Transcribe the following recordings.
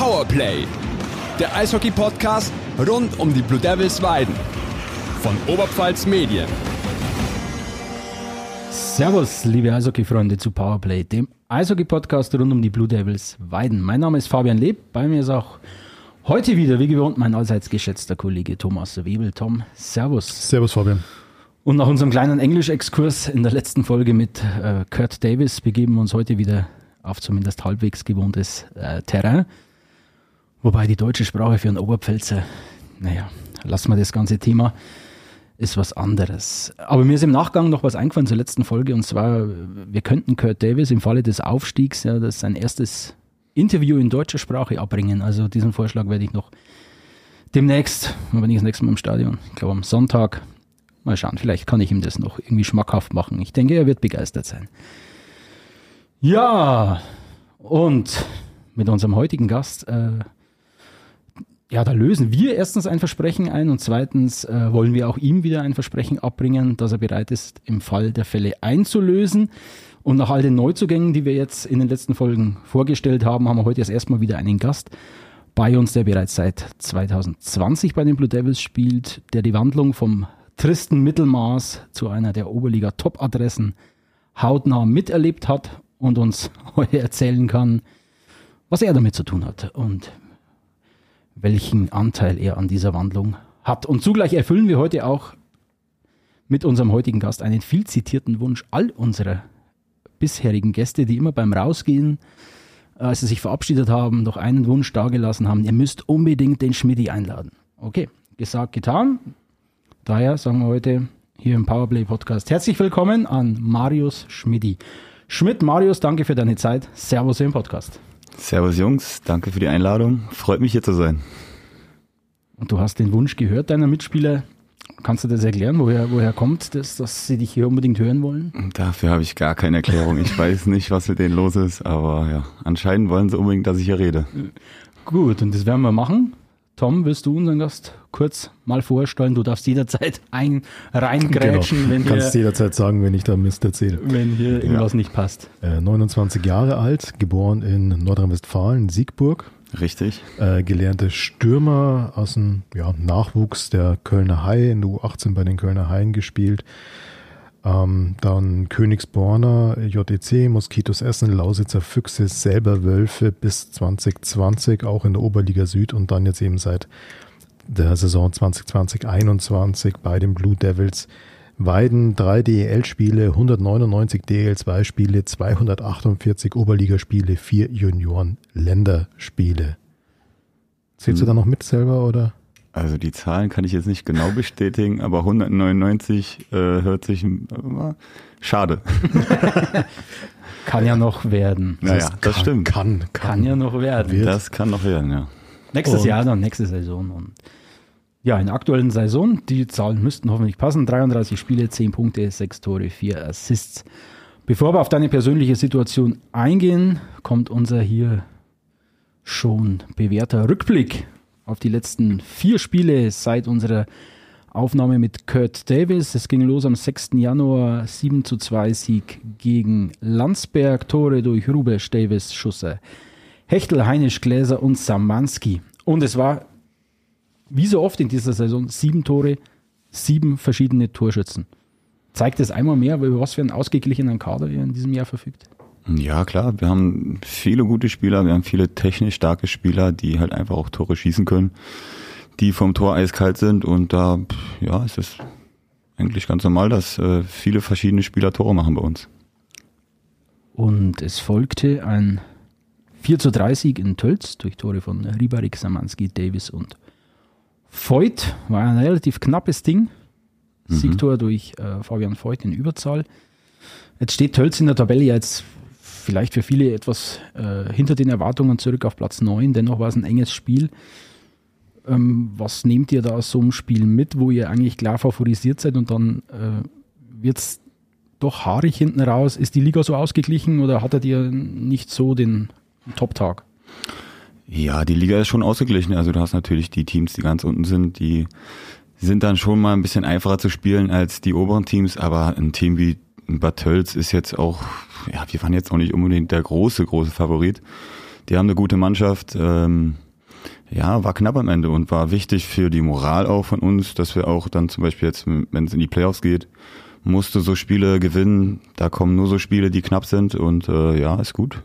Powerplay, der Eishockey-Podcast rund um die Blue Devils Weiden von Oberpfalz Medien. Servus, liebe Eishockey-Freunde zu Powerplay, dem Eishockey-Podcast rund um die Blue Devils Weiden. Mein Name ist Fabian Leb, bei mir ist auch heute wieder, wie gewohnt, mein allseits geschätzter Kollege Thomas Webel. Tom, servus. Servus, Fabian. Und nach unserem kleinen Englisch-Exkurs in der letzten Folge mit Kurt Davis begeben wir uns heute wieder auf zumindest halbwegs gewohntes Terrain. Wobei die deutsche Sprache für einen Oberpfälzer, lassen wir das ganze Thema, ist was anderes. Aber mir ist im Nachgang noch was eingefallen zur letzten Folge, und zwar, wir könnten Kurt Davis im Falle des Aufstiegs, das sein erstes Interview in deutscher Sprache abbringen. Also diesen Vorschlag werde ich noch demnächst, wenn ich das nächste Mal im Stadion, ich glaube am Sonntag, mal schauen, vielleicht kann ich ihm das noch irgendwie schmackhaft machen. Ich denke, er wird begeistert sein. Ja, und mit unserem heutigen Gast, da lösen wir erstens ein Versprechen ein und zweitens wollen wir auch ihm wieder ein Versprechen abbringen, dass er bereit ist, im Fall der Fälle einzulösen. Und nach all den Neuzugängen, die wir jetzt in den letzten Folgen vorgestellt haben, haben wir heute erst mal wieder einen Gast bei uns, der bereits seit 2020 bei den Blue Devils spielt, der die Wandlung vom tristen Mittelmaß zu einer der Oberliga-Top-Adressen hautnah miterlebt hat und uns heute erzählen kann, was er damit zu tun hat und welchen Anteil er an dieser Wandlung hat. Und zugleich erfüllen wir heute auch mit unserem heutigen Gast einen viel zitierten Wunsch all unserer bisherigen Gäste, die immer beim Rausgehen, als sie sich verabschiedet haben, noch einen Wunsch dargelassen haben: Ihr müsst unbedingt den Schmidti einladen. Okay, gesagt, getan. Daher sagen wir heute hier im Powerplay Podcast herzlich willkommen an Marius Schmidti. Schmidt, Marius, danke für deine Zeit. Servus im Podcast. Servus Jungs, danke für die Einladung. Freut mich hier zu sein. Und du hast den Wunsch gehört deiner Mitspieler. Kannst du das erklären, woher kommt das, dass sie dich hier unbedingt hören wollen? Dafür habe ich gar keine Erklärung. Ich weiß nicht, was mit denen los ist, aber ja, anscheinend wollen sie unbedingt, dass ich hier rede. Gut, und das werden wir machen. Tom, willst du unseren Gast kurz mal vorstellen? Du darfst jederzeit reingrätschen, wenn kannst jederzeit sagen, wenn ich da Mist erzähle. Wenn hier irgendwas nicht passt. 29 Jahre alt, geboren in Nordrhein-Westfalen, Siegburg. Richtig. Gelernte Stürmer aus dem Nachwuchs der Kölner Haie, in der U18 bei den Kölner Haien gespielt. Dann Königsborner, JEC, Moskitos Essen, Lausitzer Füchse, selber Wölfe bis 2020, auch in der Oberliga Süd, und dann jetzt eben seit der Saison 2020-21 bei den Blue Devils Weiden. 3 DEL-Spiele, 199 DEL2-Spiele, 248 Oberligaspiele, 4 Junioren-Länderspiele. Zählst du da noch mit selber, oder? Also die Zahlen kann ich jetzt nicht genau bestätigen, aber 199 hört sich schade. Kann ja noch werden. Naja, das stimmt. Kann ja noch werden. Das kann noch werden, ja. Nächstes Jahr dann, nächste Saison. Und ja, in der aktuellen Saison, die Zahlen müssten hoffentlich passen, 33 Spiele, 10 Punkte, 6 Tore, 4 Assists. Bevor wir auf deine persönliche Situation eingehen, kommt unser hier schon bewährter Rückblick auf die letzten 4 Spiele seit unserer Aufnahme mit Kurt Davis. Es ging los am 6. Januar, 7:2 Sieg gegen Landsberg, Tore durch Rubesch, Davis, Schusser, Hechtel, Heinisch, Gläser und Samanski. Und es war, wie so oft in dieser Saison, 7 Tore, 7 verschiedene Torschützen. Zeigt es einmal mehr, über was für einen ausgeglichenen Kader ihr in diesem Jahr verfügt? Ja, klar, wir haben viele gute Spieler, wir haben viele technisch starke Spieler, die halt einfach auch Tore schießen können, die vom Tor eiskalt sind, und da ist es eigentlich ganz normal, dass viele verschiedene Spieler Tore machen bei uns. Und es folgte ein 4:3 Sieg in Tölz durch Tore von Ribarik, Samanski, Davis und Voigt. War ein relativ knappes Ding. Siegtor durch Fabian Voigt in Überzahl. Jetzt steht Tölz in der Tabelle jetzt vielleicht für viele etwas hinter den Erwartungen zurück auf Platz 9. Dennoch war es ein enges Spiel. Was nehmt ihr da aus so einem Spiel mit, wo ihr eigentlich klar favorisiert seid, und dann wird es doch haarig hinten raus? Ist die Liga so ausgeglichen oder hattet ihr nicht so den Top-Tag? Ja, die Liga ist schon ausgeglichen. Also du hast natürlich die Teams, die ganz unten sind, die sind dann schon mal ein bisschen einfacher zu spielen als die oberen Teams, aber ein Team wie Bad Tölz ist jetzt auch, wir waren jetzt auch nicht unbedingt der große Favorit. Die haben eine gute Mannschaft. War knapp am Ende und war wichtig für die Moral auch von uns, dass wir auch dann zum Beispiel jetzt, wenn es in die Playoffs geht, musste so Spiele gewinnen. Da kommen nur so Spiele, die knapp sind und ist gut.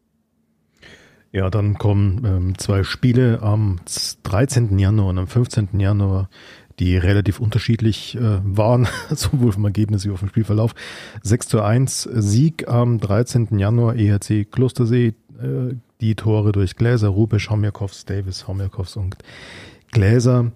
Ja, dann kommen 2 Spiele am 13. Januar und am 15. Januar, die relativ unterschiedlich waren, sowohl vom Ergebnis wie auch vom Spielverlauf. 6:1 Sieg am 13. Januar, EHC Klostersee, die Tore durch Gläser, Rubesch, Homjakovs, Davis, Homjakovs und Gläser.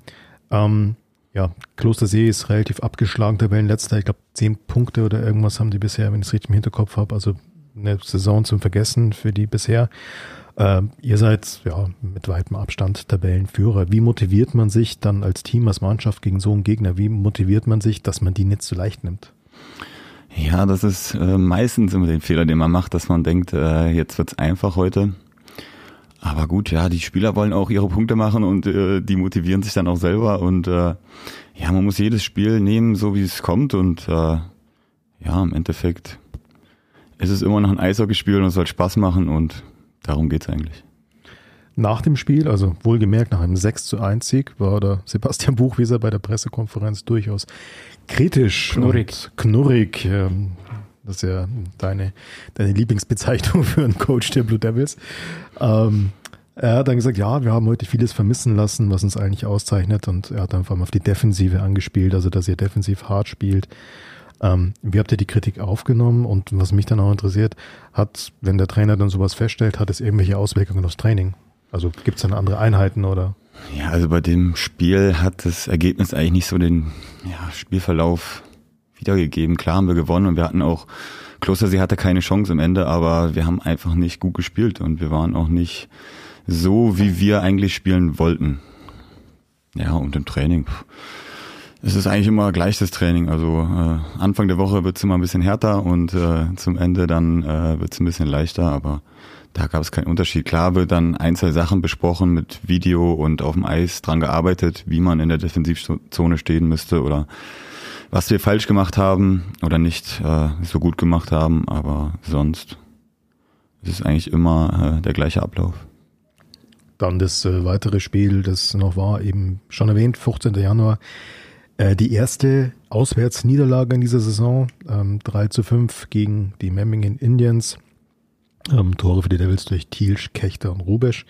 Klostersee ist relativ abgeschlagen, Tabellenletzter. Ich glaube 10 Punkte oder irgendwas haben die bisher, wenn ich es richtig im Hinterkopf habe. Also eine Saison zum Vergessen für die bisher. Ihr seid mit weitem Abstand Tabellenführer. Wie motiviert man sich dann als Team, als Mannschaft gegen so einen Gegner? Wie motiviert man sich, dass man die nicht so leicht nimmt? Ja, das ist meistens immer den Fehler, den man macht, dass man denkt, jetzt wird's einfach heute. Aber gut, die Spieler wollen auch ihre Punkte machen und die motivieren sich dann auch selber. Und man muss jedes Spiel nehmen, so wie es kommt. Und im Endeffekt ist es immer noch ein Eishockeyspiel und es soll Spaß machen und darum geht's eigentlich. Nach dem Spiel, also wohlgemerkt nach einem 6:1 Sieg, war der Sebastian Buchwieser bei der Pressekonferenz durchaus kritisch. Knurrig. Das ist ja deine Lieblingsbezeichnung für einen Coach der Blue Devils. Er hat dann gesagt, wir haben heute vieles vermissen lassen, was uns eigentlich auszeichnet, und er hat dann vor allem auf die Defensive angespielt, also dass ihr defensiv hart spielt. Wie habt ihr die Kritik aufgenommen? Und was mich dann auch interessiert, wenn der Trainer dann sowas feststellt, hat es irgendwelche Auswirkungen aufs Training? Also gibt es dann andere Einheiten oder? Ja, also bei dem Spiel hat das Ergebnis eigentlich nicht so den Spielverlauf wiedergegeben. Klar haben wir gewonnen und wir hatten auch, Klostersee hatte keine Chance am Ende, aber wir haben einfach nicht gut gespielt und wir waren auch nicht so, wie wir eigentlich spielen wollten. Ja, und im Training, es ist eigentlich immer gleich das Training. Also Anfang der Woche wird es immer ein bisschen härter und zum Ende dann wird es ein bisschen leichter, aber da gab es keinen Unterschied. Klar wird dann Einzelsachen besprochen mit Video und auf dem Eis dran gearbeitet, wie man in der Defensivzone stehen müsste oder was wir falsch gemacht haben oder nicht so gut gemacht haben, aber sonst ist es eigentlich immer der gleiche Ablauf. Dann das weitere Spiel, das noch war, eben schon erwähnt, 15. Januar. Die erste Auswärtsniederlage in dieser Saison, 3:5 gegen die Memmingen Indians. Tore für die Devils durch Thielsch, Kechter und Rubesch.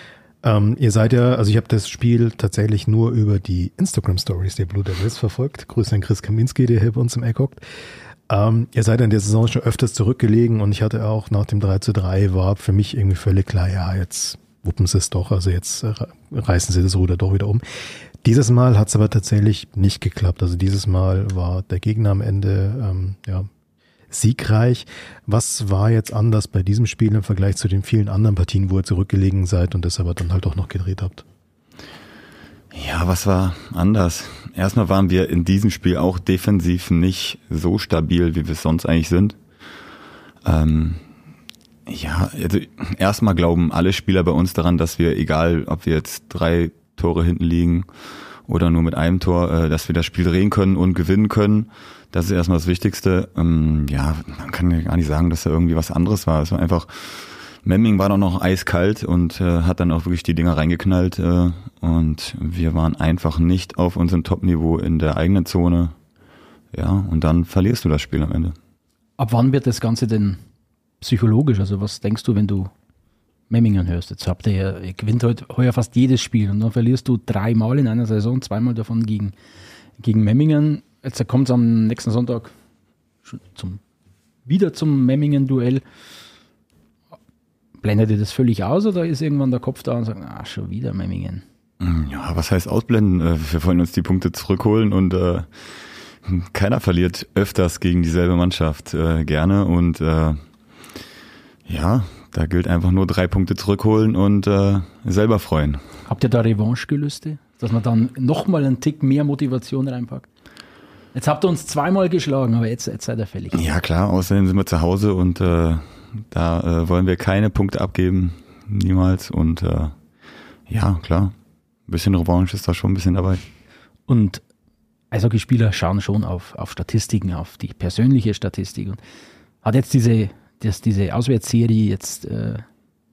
Ihr seid ich habe das Spiel tatsächlich nur über die Instagram-Stories der Blue Devils verfolgt. Grüße an Chris Kaminski, der hier bei uns im Eck hockt. Ihr seid in der Saison schon öfters zurückgelegen und ich hatte auch nach dem 3:3 war für mich irgendwie völlig klar, jetzt wuppen sie es doch, also jetzt reißen sie das Ruder doch wieder um. Dieses Mal hat es aber tatsächlich nicht geklappt. Also dieses Mal war der Gegner am Ende siegreich. Was war jetzt anders bei diesem Spiel im Vergleich zu den vielen anderen Partien, wo ihr zurückgelegen seid und das aber dann halt auch noch gedreht habt? Ja, was war anders? Erstmal waren wir in diesem Spiel auch defensiv nicht so stabil, wie wir es sonst eigentlich sind. Also erstmal glauben alle Spieler bei uns daran, dass wir, egal ob wir jetzt 3 Tore hinten liegen oder nur mit einem Tor, dass wir das Spiel drehen können und gewinnen können. Das ist erstmal das Wichtigste. Man kann ja gar nicht sagen, dass da irgendwie was anderes war. Es war einfach, Memmingen war doch noch eiskalt und hat dann auch wirklich die Dinger reingeknallt. Und wir waren einfach nicht auf unserem Top-Niveau in der eigenen Zone. Ja, und dann verlierst du das Spiel am Ende. Ab wann wird das Ganze denn psychologisch? Also was denkst du, wenn du Memmingen hörst? Jetzt ihr gewinnt heuer fast jedes Spiel und dann verlierst du 3 Mal in einer Saison, 2 Mal davon gegen Memmingen. Jetzt kommt es am nächsten Sonntag wieder zum Memmingen-Duell. Blendet ihr das völlig aus oder ist irgendwann der Kopf da und sagt, schon wieder Memmingen? Ja, was heißt ausblenden? Wir wollen uns die Punkte zurückholen und keiner verliert öfters gegen dieselbe Mannschaft gerne und da gilt einfach nur 3 Punkte zurückholen und selber freuen. Habt ihr da Revanchegelüste? Dass man dann nochmal einen Tick mehr Motivation reinpackt? Jetzt habt ihr uns 2-mal geschlagen, aber jetzt seid ihr fällig. Ja klar, außerdem sind wir zu Hause und da wollen wir keine Punkte abgeben, niemals. Und klar, ein bisschen Revanche ist da schon ein bisschen dabei. Und Eishockeyspieler schauen schon auf Statistiken, auf die persönliche Statistik. Und hat jetzt diese Auswärtsserie jetzt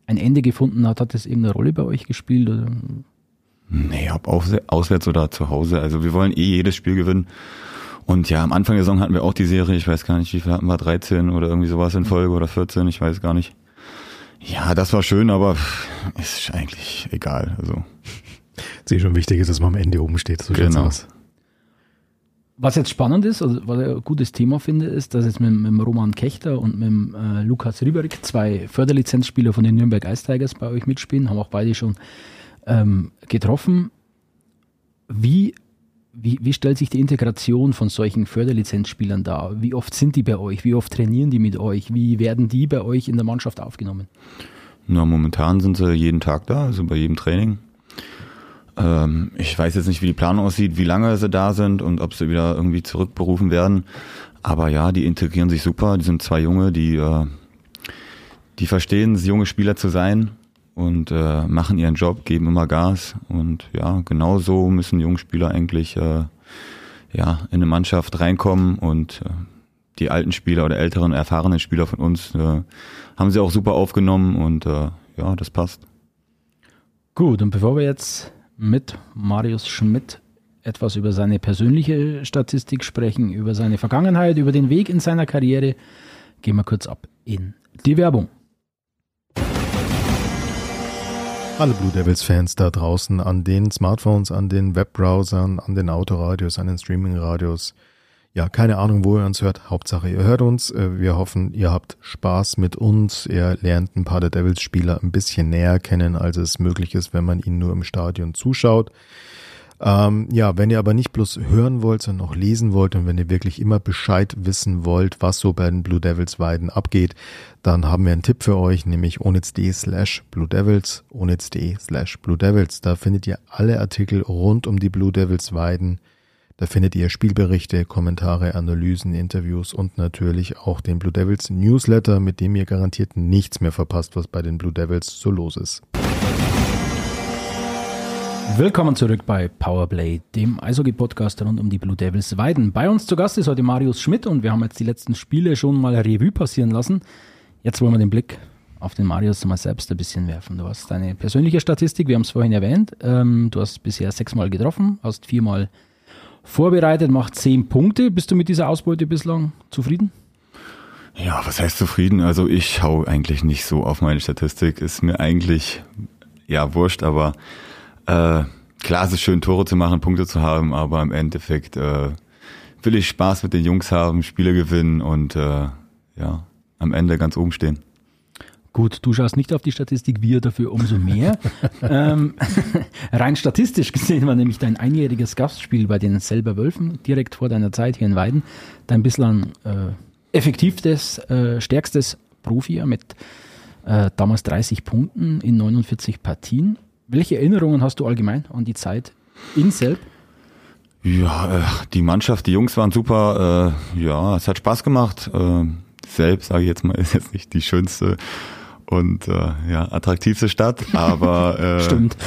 ein Ende gefunden hat. Hat das irgendeine Rolle bei euch gespielt? Oder? Nee, ob auswärts oder zu Hause. Also wir wollen jedes Spiel gewinnen. Und ja, am Anfang der Saison hatten wir auch die Serie, ich weiß gar nicht, wie viel hatten wir, 13 oder irgendwie sowas in Folge oder 14, ich weiß gar nicht. Ja, das war schön, aber ist eigentlich egal. Also. Es schon wichtig ist, dass man am Ende oben steht. So genau. Aus. Was jetzt spannend ist, also was ich ein gutes Thema finde, ist, dass jetzt mit Roman Kechter und mit Lukas Rieberig 2 Förderlizenzspieler von den Nürnberg Ice Tigers bei euch mitspielen, haben auch beide schon getroffen. Wie stellt sich die Integration von solchen Förderlizenzspielern dar? Wie oft sind die bei euch? Wie oft trainieren die mit euch? Wie werden die bei euch in der Mannschaft aufgenommen? Na, momentan sind sie jeden Tag da, also bei jedem Training. Ich weiß jetzt nicht, wie die Planung aussieht, wie lange sie da sind und ob sie wieder irgendwie zurückberufen werden. Aber ja, die integrieren sich super. Die sind 2 Junge, die verstehen es, junge Spieler zu sein und machen ihren Job, geben immer Gas. Und ja, genau so müssen junge Spieler eigentlich in eine Mannschaft reinkommen. Und die alten Spieler oder älteren, erfahrenen Spieler von uns haben sie auch super aufgenommen. Und das passt. Gut, und bevor wir jetzt mit Marius Schmidt etwas über seine persönliche Statistik sprechen, über seine Vergangenheit, über den Weg in seiner Karriere, gehen wir kurz ab in die Werbung. Alle Blue Devils Fans da draußen an den Smartphones, an den Webbrowsern, an den Autoradios, an den Streamingradios. Ja, keine Ahnung, wo ihr uns hört. Hauptsache, ihr hört uns. Wir hoffen, ihr habt Spaß mit uns. Ihr lernt ein paar der Devils-Spieler ein bisschen näher kennen, als es möglich ist, wenn man ihnen nur im Stadion zuschaut. Wenn ihr aber nicht bloß hören wollt, sondern auch lesen wollt und wenn ihr wirklich immer Bescheid wissen wollt, was so bei den Blue Devils Weiden abgeht, dann haben wir einen Tipp für euch, nämlich onitz.de/Blue Devils, onitz.de/Blue Devils. Da findet ihr alle Artikel rund um die Blue Devils Weiden. Da findet ihr Spielberichte, Kommentare, Analysen, Interviews und natürlich auch den Blue Devils Newsletter, mit dem ihr garantiert nichts mehr verpasst, was bei den Blue Devils so los ist. Willkommen zurück bei Powerplay, dem Eishockey-Podcast rund um die Blue Devils Weiden. Bei uns zu Gast ist heute Marius Schmidt und wir haben jetzt die letzten Spiele schon mal Revue passieren lassen. Jetzt wollen wir den Blick auf den Marius mal selbst ein bisschen werfen. Du hast deine persönliche Statistik, wir haben es vorhin erwähnt. Du hast bisher 6 Mal getroffen, hast 4 Mal vorbereitet, macht 10 Punkte. Bist du mit dieser Ausbeute bislang zufrieden? Ja, was heißt zufrieden? Also ich schaue eigentlich nicht so auf meine Statistik. Ist mir eigentlich wurscht, aber klar, es ist schön, Tore zu machen, Punkte zu haben, aber im Endeffekt will ich Spaß mit den Jungs haben, Spiele gewinnen und am Ende ganz oben stehen. Gut, du schaust nicht auf die Statistik, wir dafür umso mehr. Rein statistisch gesehen war nämlich dein einjähriges Gastspiel bei den Selber Wölfen direkt vor deiner Zeit hier in Weiden dein bislang effektivstes, stärkstes Profijahr mit damals 30 Punkten in 49 Partien. Welche Erinnerungen hast du allgemein an die Zeit in Selb? Ja, die Mannschaft, die Jungs waren super. Es hat Spaß gemacht. Selb, sage ich jetzt mal, ist jetzt nicht die schönste und attraktivste Stadt, aber stimmt.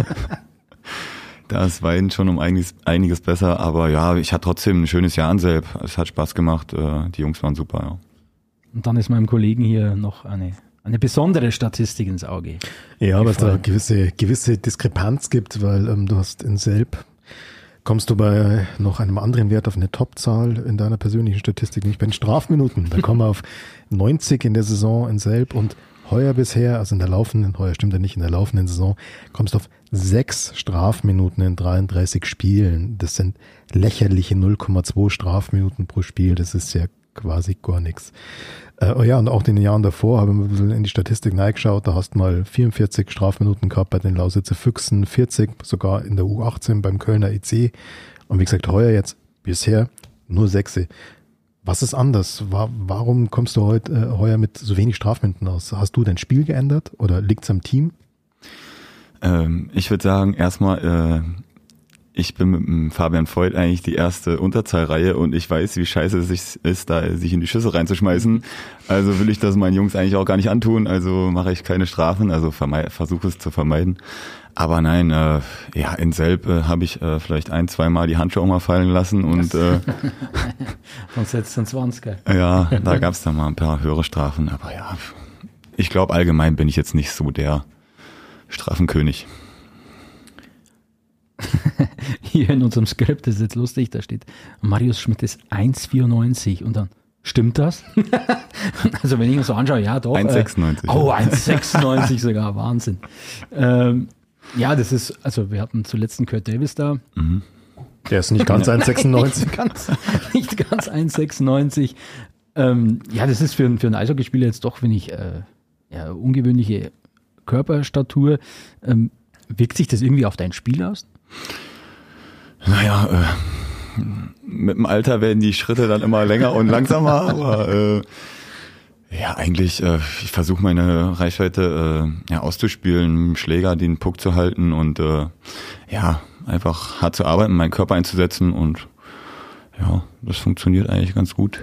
Da ist Weiden schon um einiges besser, aber ja, ich hatte trotzdem ein schönes Jahr in Selb. Es hat Spaß gemacht, die Jungs waren super, ja. Und dann ist meinem Kollegen hier noch eine besondere Statistik ins Auge. Ja, weil es da gewisse Diskrepanz gibt, weil du hast in Selb, kommst du bei noch einem anderen Wert auf eine Topzahl in deiner persönlichen Statistik, nicht bei den Strafminuten. Da kommen wir auf 90 in der Saison in Selb und heuer bisher, also in der laufenden Saison, kommst du auf 6 Strafminuten in 33 Spielen. Das sind lächerliche 0,2 Strafminuten pro Spiel. Das ist ja quasi gar nichts. Und auch in den Jahren davor haben wir ein bisschen in die Statistik reingeschaut. Da hast du mal 44 Strafminuten gehabt bei den Lausitzer Füchsen, 40 sogar in der U18 beim Kölner EC. Und wie gesagt, heuer jetzt bisher nur 6. Was ist anders? Warum kommst du heuer mit so wenig Strafminuten aus? Hast du dein Spiel geändert oder liegt es am Team? Ich würde sagen, erstmal, ich bin mit dem Fabian Voigt eigentlich die erste Unterzahlreihe und ich weiß, wie scheiße es ist, da sich in die Schüsse reinzuschmeißen. Also will ich das meinen Jungs eigentlich auch gar nicht antun, also mache ich keine Strafen, also versuche es zu vermeiden. Aber nein, in Selb habe ich vielleicht 1-2 Mal die Handschuhe auch mal fallen lassen und sonst setzt du 20. Ja, da gab es dann mal ein paar höhere Strafen, aber ja, ich glaube, allgemein bin ich jetzt nicht so der Strafenkönig. Hier in unserem Skript, das ist jetzt lustig, da steht, Marius Schmidt ist 1,94 und dann, stimmt das? Also wenn ich mir so anschaue, ja doch. 1,96. 1,96 sogar, Wahnsinn. Ja, das ist, also wir hatten zuletzt einen Kurt Davis da. Mhm. Der ist nicht ganz 1,96. Nicht ganz 1,96. Ja, das ist für einen Eishockeyspieler jetzt doch, finde ich, ungewöhnliche Körperstatur. Wirkt sich das irgendwie auf dein Spiel aus? Naja, mit dem Alter werden die Schritte dann immer länger und langsamer, aber ja, eigentlich, ich versuche meine Reichweite auszuspielen, mit dem Schläger den Puck zu halten und einfach hart zu arbeiten, meinen Körper einzusetzen und ja, das funktioniert eigentlich ganz gut.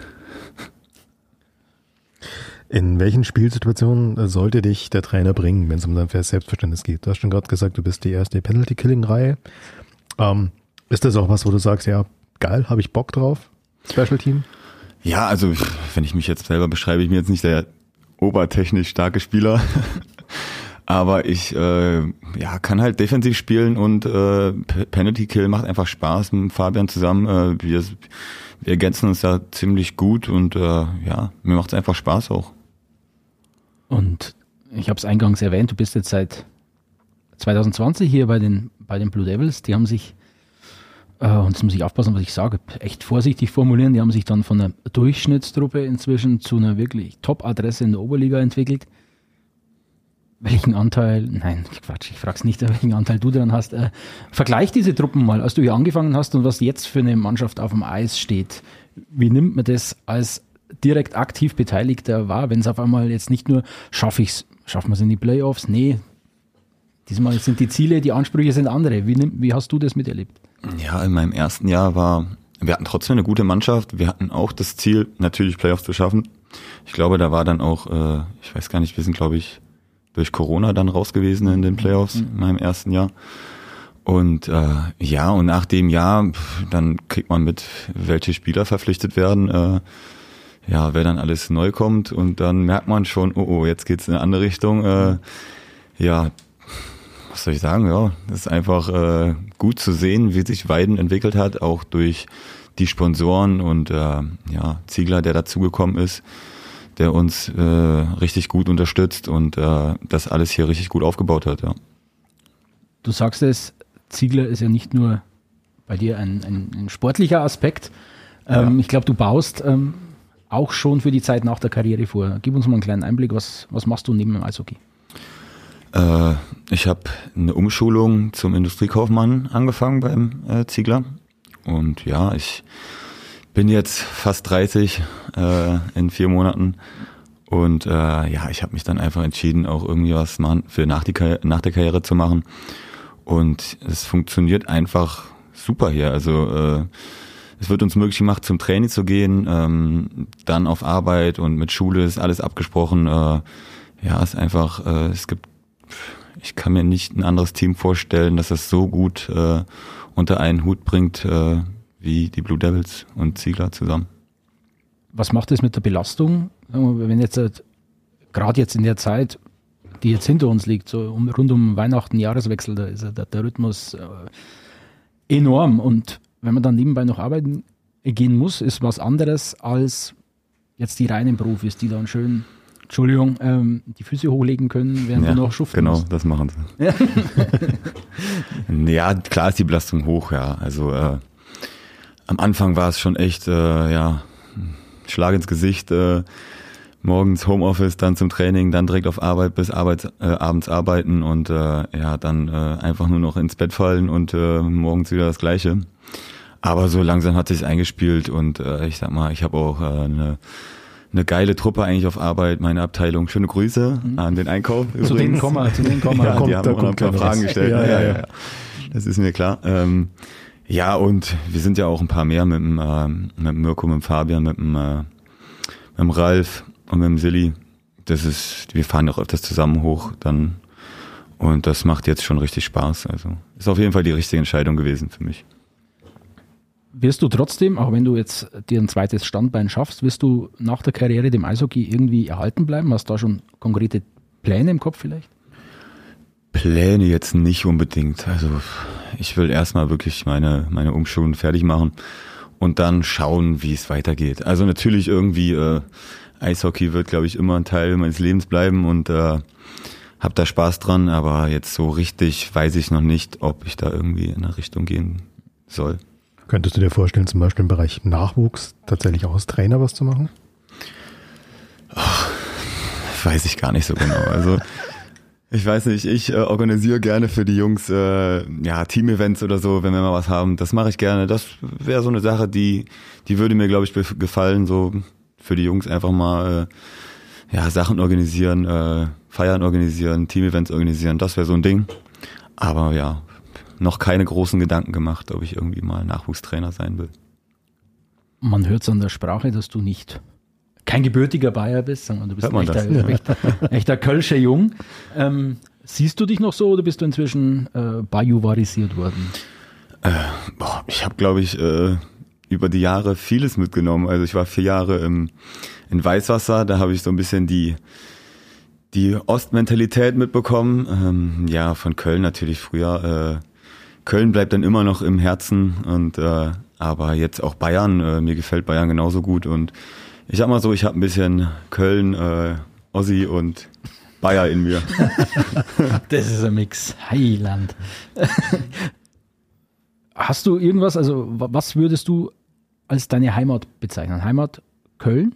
In welchen Spielsituationen sollte dich der Trainer bringen, wenn es um dein Selbstverständnis geht? Du hast schon gerade gesagt, du bist die erste Penalty-Killing-Reihe. Ist das auch was, wo du sagst, ja, geil, habe ich Bock drauf? Special Team? Ja, also wenn ich mich jetzt selber beschreibe, ich bin jetzt nicht der obertechnisch starke Spieler, aber ich kann halt defensiv spielen und Penalty Kill macht einfach Spaß mit Fabian zusammen. Wir ergänzen uns da ziemlich gut und mir macht es einfach Spaß auch. Und ich habe es eingangs erwähnt, du bist jetzt seit 2020 hier bei den Blue Devils. Die haben sich, und jetzt muss ich aufpassen, was ich sage, echt vorsichtig formulieren, die haben sich dann von einer Durchschnittstruppe inzwischen zu einer wirklich Top-Adresse in der Oberliga entwickelt. Welchen Anteil, nein, Quatsch, ich frage es nicht, welchen Anteil du daran hast. Vergleich diese Truppen mal, als du hier angefangen hast und was jetzt für eine Mannschaft auf dem Eis steht. Wie nimmt man das als direkt aktiv Beteiligter wahr, wenn es auf einmal jetzt nicht nur, schaffen wir es in die Playoffs? Nee, diesmal sind die Ziele, die Ansprüche sind andere. Wie hast du das miterlebt? Ja, in meinem ersten Jahr wir hatten trotzdem eine gute Mannschaft. Wir hatten auch das Ziel, natürlich Playoffs zu schaffen. Ich glaube, da war dann auch, ich weiß gar nicht, wir sind, glaube ich, durch Corona dann raus gewesen in den Playoffs in meinem ersten Jahr. Und und nach dem Jahr, dann kriegt man mit, welche Spieler verpflichtet werden, wer dann alles neu kommt und dann merkt man schon, oh, jetzt geht's in eine andere Richtung. Was soll ich sagen? Ja, das ist einfach gut zu sehen, wie sich Weiden entwickelt hat, auch durch die Sponsoren und Ziegler, der dazugekommen ist, der uns richtig gut unterstützt und das alles hier richtig gut aufgebaut hat. Ja. Du sagst es, Ziegler ist ja nicht nur bei dir ein sportlicher Aspekt. Ich glaube, du baust auch schon für die Zeit nach der Karriere vor. Gib uns mal einen kleinen Einblick, was machst du neben dem Eishockey? Ich habe eine Umschulung zum Industriekaufmann angefangen beim Ziegler und ich bin jetzt fast 30 in 4 Monaten und ich habe mich dann einfach entschieden, auch irgendwie was für nach der Karriere zu machen und es funktioniert einfach super hier. Also es wird uns möglich gemacht, zum Training zu gehen, dann auf Arbeit und mit Schule ist alles abgesprochen. Ist einfach, ich kann mir nicht ein anderes Team vorstellen, dass das so gut unter einen Hut bringt, wie die Blue Devils und Ziegler zusammen. Was macht es mit der Belastung? Wenn jetzt, gerade jetzt in der Zeit, die jetzt hinter uns liegt, so rund um Weihnachten, Jahreswechsel, da ist der Rhythmus enorm. Und wenn man dann nebenbei noch arbeiten gehen muss, ist was anderes als jetzt die reinen Profis, die dann schön, die Füße hochlegen können, während du noch schuften musst. Genau, das machen sie. Ja, klar ist die Belastung hoch, ja. Also am Anfang war es schon echt, Schlag ins Gesicht, morgens Homeoffice, dann zum Training, dann direkt auf Arbeit bis abends arbeiten und dann einfach nur noch ins Bett fallen und morgens wieder das Gleiche. Aber so langsam hat sich's eingespielt und ich sag mal, ich habe auch eine geile Truppe eigentlich auf Arbeit, meine Abteilung. Schöne Grüße an den Einkauf übrigens. Zu denen kommen wir. Die haben auch noch ein paar Fragen gestellt. Ja. Das ist mir klar. Und wir sind ja auch ein paar mehr mit dem Mirko, mit dem Fabian, mit dem Ralf und mit dem Silly. Wir fahren auch öfters zusammen hoch dann und das macht jetzt schon richtig Spaß. Also ist auf jeden Fall die richtige Entscheidung gewesen für mich. wirst du trotzdem, auch wenn du jetzt dir ein zweites Standbein schaffst, wirst du nach der Karriere dem Eishockey irgendwie erhalten bleiben? Hast du da schon konkrete Pläne im Kopf vielleicht? Pläne jetzt nicht unbedingt. Also ich will erstmal wirklich meine Umschulung fertig machen und dann schauen, wie es weitergeht. Also natürlich irgendwie Eishockey wird, glaube ich, immer ein Teil meines Lebens bleiben und hab da Spaß dran, aber jetzt so richtig weiß ich noch nicht, ob ich da irgendwie in eine Richtung gehen soll. Könntest du dir vorstellen, zum Beispiel im Bereich Nachwuchs tatsächlich auch als Trainer was zu machen? Weiß ich gar nicht so genau. Also ich weiß nicht, ich organisiere gerne für die Jungs Team-Events oder so, wenn wir mal was haben. Das mache ich gerne. Das wäre so eine Sache, die würde mir, glaube ich, gefallen, so für die Jungs einfach mal Sachen organisieren, Feiern organisieren, Team-Events organisieren. Das wäre so ein Ding. Aber ja, noch keine großen Gedanken gemacht, ob ich irgendwie mal Nachwuchstrainer sein will. Man hört es an der Sprache, dass du kein gebürtiger Bayer bist, sondern du bist ein echter Kölscher Jung. Siehst du dich noch so oder bist du inzwischen bajuwarisiert worden? Ich habe, glaube ich, über die Jahre vieles mitgenommen. Also ich war 4 Jahre in Weißwasser, da habe ich so ein bisschen die Ostmentalität mitbekommen. Von Köln natürlich früher. Köln bleibt dann immer noch im Herzen und aber jetzt auch Bayern. Mir gefällt Bayern genauso gut und ich sag mal so, ich habe ein bisschen Köln, Ossi und Bayer in mir. Das ist ein Mix. Heiland. Hast du irgendwas, also was würdest du als deine Heimat bezeichnen? Heimat Köln?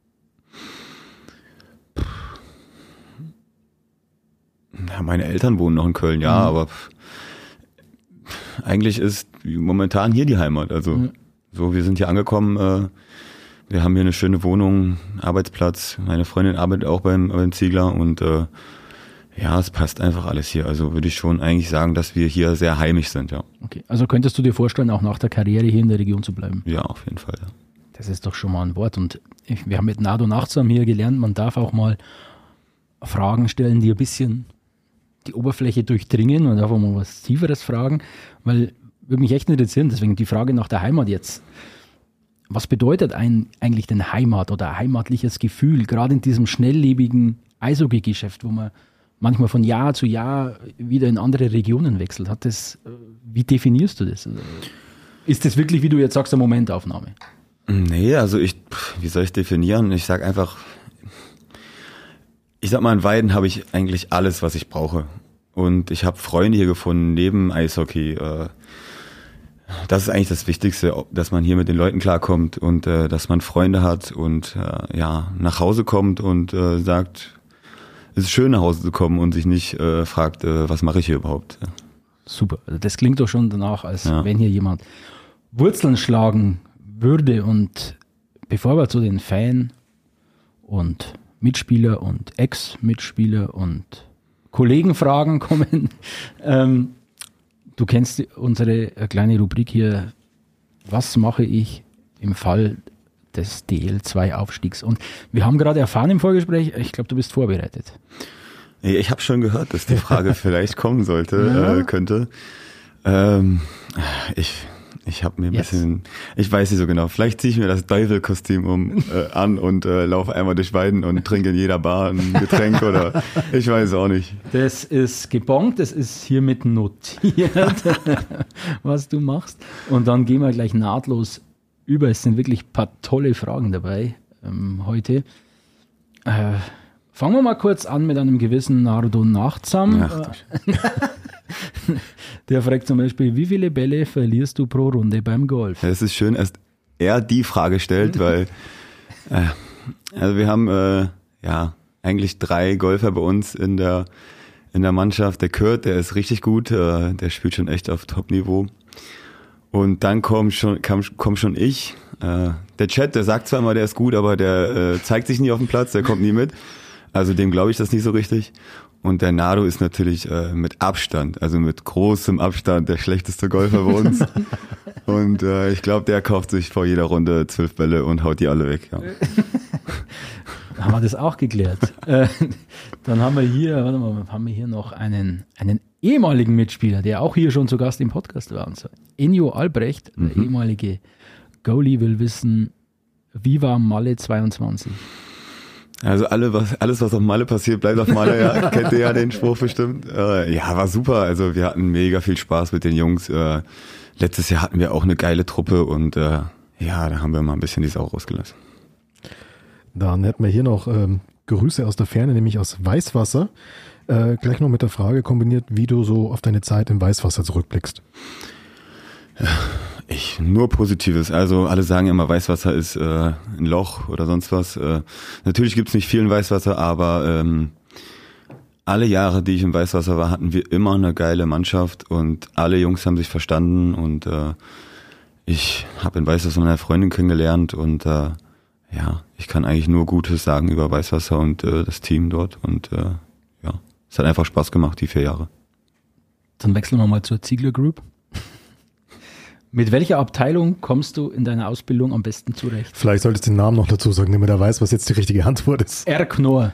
Ja, meine Eltern wohnen noch in Köln, ja, aber eigentlich ist momentan hier die Heimat. Also so, wir sind hier angekommen, wir haben hier eine schöne Wohnung, Arbeitsplatz. Meine Freundin arbeitet auch beim Ziegler und es passt einfach alles hier. Also würde ich schon eigentlich sagen, dass wir hier sehr heimisch sind, ja. Okay, also könntest du dir vorstellen, auch nach der Karriere hier in der Region zu bleiben? Ja, auf jeden Fall, ja. Das ist doch schon mal ein Wort. Und wir haben mit Nado Nachtsam hier gelernt, man darf auch mal Fragen stellen, die ein bisschen die Oberfläche durchdringen und einfach mal was Tieferes fragen, weil würde mich echt interessieren, deswegen die Frage nach der Heimat jetzt. Was bedeutet eigentlich denn Heimat oder ein heimatliches Gefühl, gerade in diesem schnelllebigen Eishockey-Geschäft, wo man manchmal von Jahr zu Jahr wieder in andere Regionen wechselt? Wie definierst du das? Ist das wirklich, wie du jetzt sagst, eine Momentaufnahme? Nee, also wie soll ich definieren? Ich sag einfach, in Weiden habe ich eigentlich alles, was ich brauche. Und ich habe Freunde hier gefunden, neben Eishockey. Das ist eigentlich das Wichtigste, dass man hier mit den Leuten klarkommt und dass man Freunde hat und nach Hause kommt und sagt, es ist schön nach Hause zu kommen und sich nicht fragt, was mache ich hier überhaupt. Super, also das klingt doch schon danach, als wenn hier jemand Wurzeln schlagen würde. Und bevor wir zu den Fan und Mitspieler und Ex-Mitspieler und Kollegenfragen kommen, du kennst unsere kleine Rubrik hier, was mache ich im Fall des DL2-Aufstiegs? Und wir haben gerade erfahren im Vorgespräch, ich glaube, du bist vorbereitet. Ich habe schon gehört, dass die Frage vielleicht kommen könnte. Ich habe mir ein bisschen, ich weiß nicht so genau, vielleicht ziehe ich mir das Teufel-Kostüm an und laufe einmal durch Weiden und trinke in jeder Bar ein Getränk oder ich weiß auch nicht. Das ist gebongt, das ist hiermit notiert, was du machst. Und dann gehen wir gleich nahtlos über. Es sind wirklich ein paar tolle Fragen dabei heute. Fangen wir mal kurz an mit einem gewissen Nardo Nachtsam. Der fragt zum Beispiel, wie viele Bälle verlierst du pro Runde beim Golf? Es ist schön, dass er die Frage stellt, weil also wir haben eigentlich 3 Golfer bei uns in der Mannschaft. Der Kurt, der ist richtig gut, der spielt schon echt auf Top-Niveau. Und dann komm schon ich. Der Chat, der sagt zwar immer, der ist gut, aber der zeigt sich nie auf dem Platz, der kommt nie mit. Also dem glaube ich das nicht so richtig. Und der Nado ist natürlich mit Abstand, also mit großem Abstand der schlechteste Golfer bei uns. Und ich glaube, der kauft sich vor jeder Runde 12 Bälle und haut die alle weg. Ja. Haben wir das auch geklärt. Dann haben wir hier, noch einen ehemaligen Mitspieler, der auch hier schon zu Gast im Podcast war. Und so. Enjo Albrecht, der ehemalige Goalie, will wissen, wie war Malle 22? Also alles, was auf Malle passiert, bleibt auf Malle. Ja, kennt ihr ja den Spruch bestimmt. Ja, war super. Also wir hatten mega viel Spaß mit den Jungs. Letztes Jahr hatten wir auch eine geile Truppe und ja, da haben wir mal ein bisschen die Sau rausgelassen. Dann hätten wir hier noch Grüße aus der Ferne, nämlich aus Weißwasser. Gleich noch mit der Frage kombiniert, wie du so auf deine Zeit im Weißwasser zurückblickst. Nur Positives. Also alle sagen immer, Weißwasser ist ein Loch oder sonst was. Natürlich gibt's nicht viel in Weißwasser, aber alle Jahre, die ich im Weißwasser war, hatten wir immer eine geile Mannschaft und alle Jungs haben sich verstanden und ich habe in Weißwasser meine Freundin kennengelernt und ja, ich kann eigentlich nur Gutes sagen über Weißwasser und das Team dort und ja, es hat einfach Spaß gemacht, die 4 Jahre. Dann wechseln wir mal zur Ziegler Group. Mit welcher Abteilung kommst du in deiner Ausbildung am besten zurecht? Vielleicht solltest du den Namen noch dazu sagen, damit er weiß, was jetzt die richtige Antwort ist. Knorr.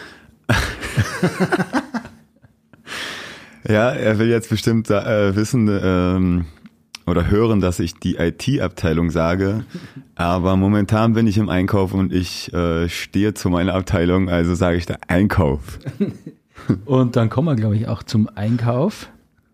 Ja, er will jetzt bestimmt wissen oder hören, dass ich die IT-Abteilung sage, aber momentan bin ich im Einkauf und ich stehe zu meiner Abteilung, also sage ich der Einkauf. Und dann kommen wir, glaube ich, auch zum Einkauf.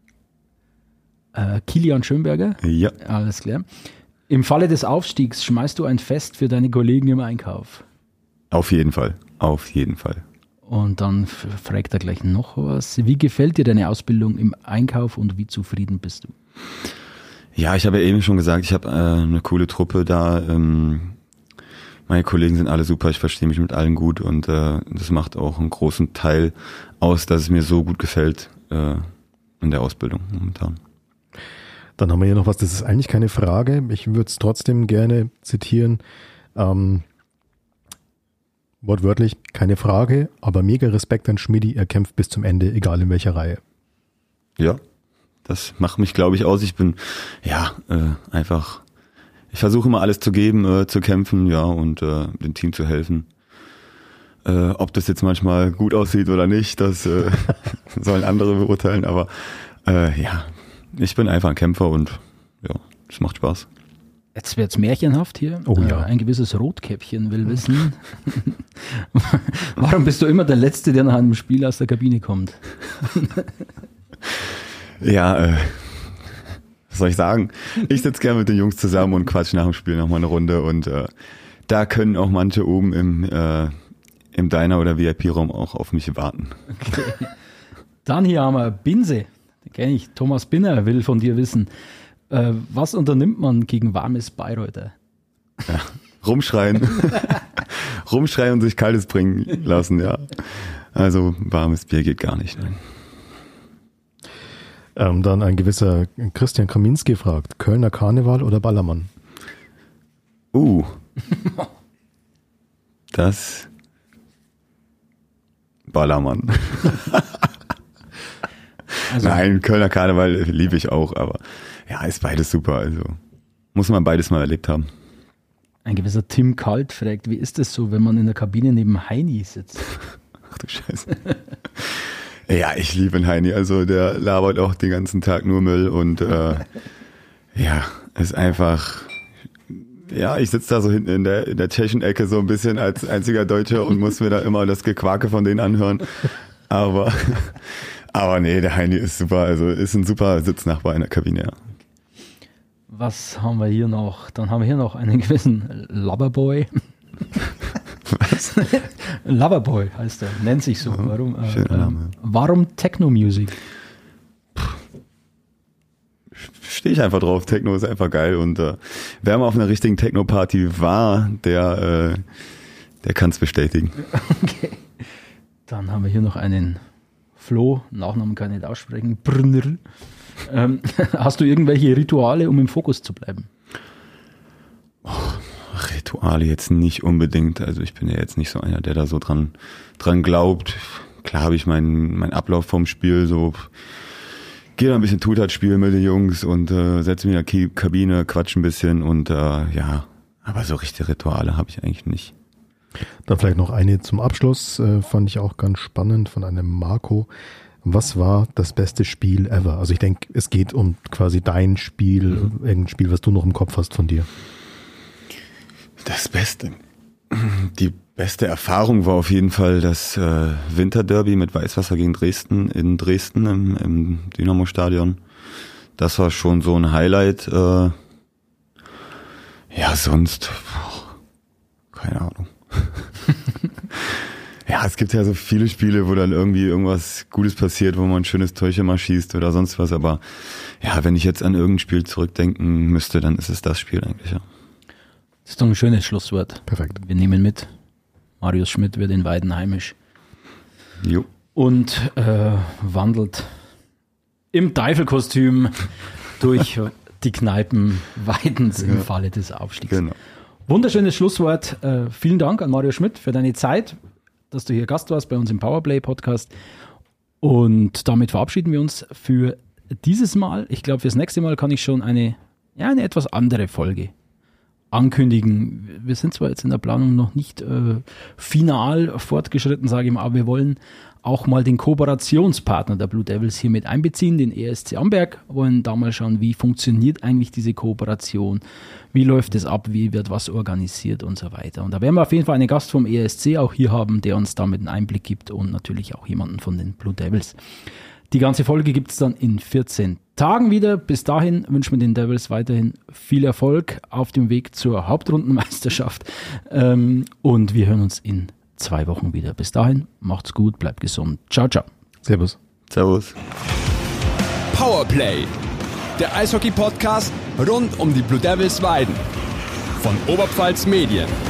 Kilian Schönberger? Ja. Alles klar. Im Falle des Aufstiegs schmeißt du ein Fest für deine Kollegen im Einkauf? Auf jeden Fall, auf jeden Fall. Und dann fragt er gleich noch was. Wie gefällt dir deine Ausbildung im Einkauf und wie zufrieden bist du? Ja, ich habe ja eben schon gesagt, ich habe eine coole Truppe da. Meine Kollegen sind alle super, ich verstehe mich mit allen gut und das macht auch einen großen Teil aus, dass es mir so gut gefällt in der Ausbildung momentan. Dann haben wir hier noch was, das ist eigentlich keine Frage. Ich würde es trotzdem gerne zitieren. Wortwörtlich, keine Frage, aber mega Respekt an Schmidi, er kämpft bis zum Ende, egal in welcher Reihe. Ja, das macht mich, glaube ich, aus. Ich bin, ja, einfach, ich versuche immer alles zu geben, zu kämpfen, ja, und dem Team zu helfen. Ob das jetzt manchmal gut aussieht oder nicht, das sollen andere beurteilen, aber ja, ich bin einfach ein Kämpfer und ja, es macht Spaß. Jetzt wird's märchenhaft hier. Oh ja. Ein gewisses Rotkäppchen will wissen, warum bist du immer der Letzte, der nach einem Spiel aus der Kabine kommt? Ja, was soll ich sagen? Ich sitze gerne mit den Jungs zusammen und quatsch nach dem Spiel nochmal eine Runde und da können auch manche oben im Diner- oder VIP-Raum auch auf mich warten. Okay. Dann hier haben wir Binse. Den kenne ich. Thomas Binner will von dir wissen, was unternimmt man gegen warmes Bayreuther? Ja, rumschreien. Rumschreien und sich Kaltes bringen lassen, ja. Also warmes Bier geht gar nicht. Nein. Dann ein gewisser Christian Kaminski fragt, Kölner Karneval oder Ballermann? Das Ballermann. Also, Nein, Kölner Karneval liebe ich auch, aber ja, ist beides super. Also muss man beides mal erlebt haben. ein gewisser Tim Kalt fragt, wie ist es so, wenn man in der Kabine neben Heini sitzt? Ach du Scheiße. Ja, ich liebe den Heini. Also der labert auch den ganzen Tag nur Müll und ja, ist einfach... Ja, ich sitze da so hinten in der Tschechien-Ecke so ein bisschen als einziger Deutscher und muss mir da immer das Gequake von denen anhören. Aber nee, der Heini ist super, also ist ein super Sitznachbar in der Kabine, ja. Was haben wir hier noch? Dann haben wir hier noch einen gewissen Loverboy. Was? Loverboy heißt er, nennt sich so. Warum? Schöner Name. Warum Techno-Music? Stehe ich einfach drauf, Techno ist einfach geil und wer mal auf einer richtigen Techno-Party war, der kann es bestätigen. Okay. Dann haben wir hier noch einen Flo, Nachnamen kann ich nicht aussprechen, Brunner. Hast du irgendwelche Rituale, um im Fokus zu bleiben? Rituale jetzt nicht unbedingt, also ich bin ja jetzt nicht so einer, der da so dran glaubt. Klar habe ich meinen Ablauf vom Spiel so... Gehe da ein bisschen Tutat spielen mit den Jungs und setze mich in der Kabine, quatsch ein bisschen und ja, aber so richtige Rituale habe ich eigentlich nicht. Dann vielleicht noch eine zum Abschluss, fand ich auch ganz spannend von einem Marco. Was war das beste Spiel ever? Also ich denke, es geht um quasi dein Spiel, irgendein Spiel, was du noch im Kopf hast von dir. Das Beste. Die beste Erfahrung war auf jeden Fall das Winterderby mit Weißwasser gegen Dresden in Dresden im Dynamo-Stadion. Das war schon so ein Highlight. Ja, sonst keine Ahnung. Ja, es gibt ja so viele Spiele, wo dann irgendwie irgendwas Gutes passiert, wo man ein schönes Täuschen mal schießt oder sonst was. Aber ja, wenn ich jetzt an irgendein Spiel zurückdenken müsste, dann ist es das Spiel eigentlich, ja. Das ist doch ein schönes Schlusswort. Perfekt. Wir nehmen mit. Marius Schmidt wird in Weiden heimisch. Jo. Und wandelt im Teufelkostüm durch die Kneipen Weidens im Falle des Aufstiegs. Genau. Wunderschönes Schlusswort. Vielen Dank an Mario Schmidt für deine Zeit, dass du hier Gast warst bei uns im Powerplay-Podcast. Und damit verabschieden wir uns für dieses Mal. Ich glaube, fürs nächste Mal kann ich schon eine etwas andere Folge ankündigen. Wir sind zwar jetzt in der Planung noch nicht final fortgeschritten, sage ich mal, aber wir wollen auch mal den Kooperationspartner der Blue Devils hier mit einbeziehen, den ESC Amberg, wollen da mal schauen, wie funktioniert eigentlich diese Kooperation, wie läuft es ab, wie wird was organisiert und so weiter. Und da werden wir auf jeden Fall einen Gast vom ESC auch hier haben, der uns damit einen Einblick gibt und natürlich auch jemanden von den Blue Devils. Die ganze Folge gibt es dann in 14 Tagen wieder. Bis dahin wünschen wir den Devils weiterhin viel Erfolg auf dem Weg zur Hauptrundenmeisterschaft und wir hören uns in 2 Wochen wieder. Bis dahin, macht's gut, bleibt gesund. Ciao, ciao. Servus. Servus. Powerplay, der Eishockey-Podcast rund um die Blue Devils Weiden von Oberpfalz Medien.